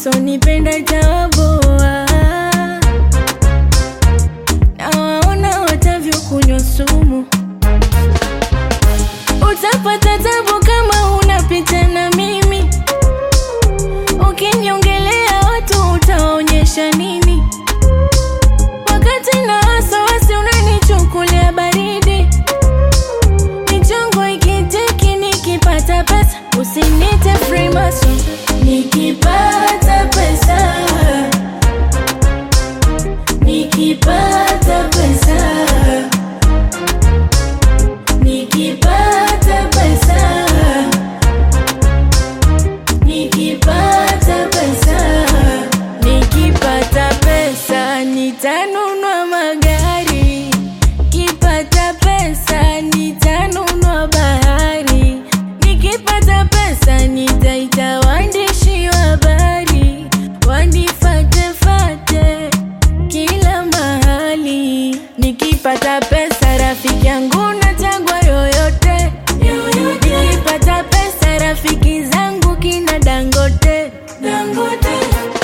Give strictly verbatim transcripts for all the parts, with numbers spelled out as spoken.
wasonipenda itawaboa. Na waona watavyokunywa sumu. Utapata tabu kama unapita na mimi. Ukiniongelea watu utaonyesha nini? Wakati na wasiwasi unanichukulia baridi. Michongo ikitiki nikipata pesa. Usinite Freemason. Nikipata pesa, nikipata pesa, nikipata pesa, nikipata pesa, nikipata pesa, nitanunua magari. Nikipata pesa, nitanunua bahari. Nikipata pesa, nitaita waandishi wa habari. Wanifate fate kila mahali. Nikipata pesa, rafiki yangu nachagua yoyote. Nikipata pesa, rafiki zangu kina Dangote. Dangote.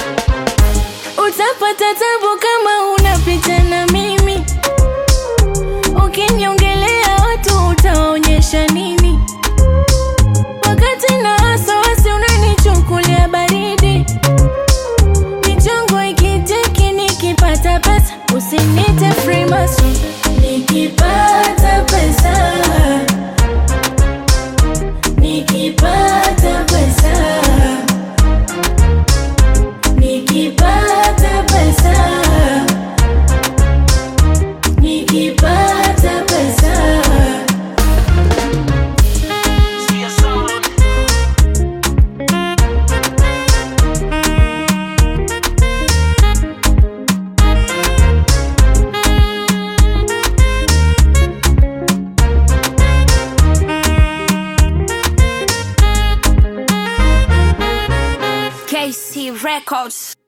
Utapata tabu kama unapita na mimi. Ukiniongelea watu utaonyesha nini? Wakati na wasiwasi unanichukulia baridi. Michongo ikitiki nikipata pesa. Usinite Freemason. Nikipata pesa, nikipata pesa, nikipata pesa, nikipata pesa. K C Records.